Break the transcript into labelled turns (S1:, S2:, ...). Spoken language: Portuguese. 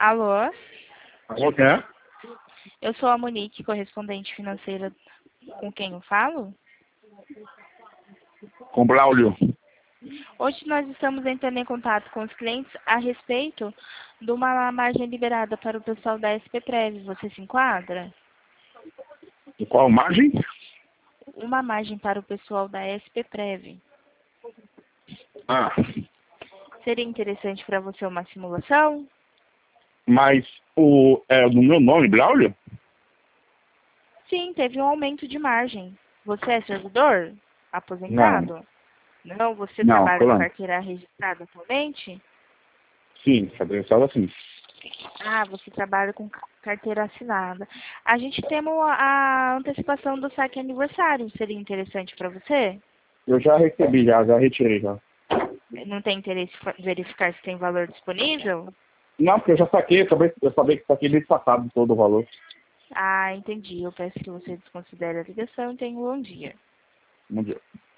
S1: Alô?
S2: Alô, quem é?
S1: Eu sou a Monique, correspondente financeira. Com quem eu falo?
S2: Com Braulio.
S1: Hoje nós estamos entrando em contato com os clientes a respeito de uma margem liberada para o pessoal da SPPrev. Você se enquadra?
S2: De qual margem?
S1: Uma margem para o pessoal da SPPrev.
S2: Ah,
S1: Seria interessante para você uma simulação?
S2: mas é do meu nome, Braulio?
S1: Sim, teve um aumento de margem. Você é servidor? Aposentado? Não, você
S2: Não,
S1: trabalha com
S2: fulano.
S1: carteira registrada atualmente?
S2: Sim, adressado assim.
S1: Ah, você trabalha com carteira assinada. A gente tem a antecipação do saque aniversário. Seria interessante para você?
S2: Eu já recebi, já retirei já.
S1: Não tem interesse em verificar se tem valor disponível?
S2: Não, porque eu já saquei, eu sabia que saquei mês passado todo o valor.
S1: Ah, entendi. Eu peço que você desconsidere a ligação e tenha um bom dia.
S2: Bom dia.